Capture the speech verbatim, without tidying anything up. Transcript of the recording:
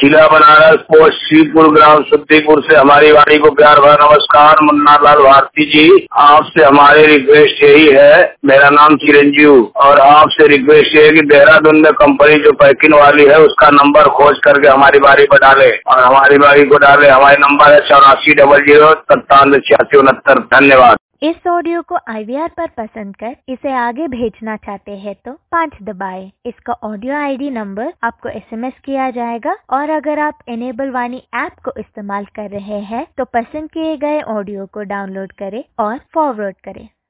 जिला बनारस, पोस्ट श्रीपुर, ग्राम सुद्दीपुर से हमारी वाणी को प्यार भरा नमस्कार। मुन्ना लाल भारती जी, आपसे हमारी रिक्वेस्ट यही है, मेरा नाम चिरंजीव, और आपसे रिक्वेस्ट ये है कि देहरादून में कंपनी जो पैकिंग वाली है उसका नंबर खोज करके हमारी बारी पर डाले, और हमारी बारी को डाले। हमारे नंबर है चौरासी डबल जीरो सत्तानवे छियासी उनहत्तर। धन्यवाद। इस ऑडियो को आई वी आर पर पसंद कर इसे आगे भेजना चाहते हैं तो पाँच दबाएं। इसका ऑडियो आई डी नंबर आपको एस एम एस किया जाएगा, और अगर आप इनेबल वाणी ऐप को इस्तेमाल कर रहे हैं तो पसंद किए गए ऑडियो को डाउनलोड करें और फॉरवर्ड करें।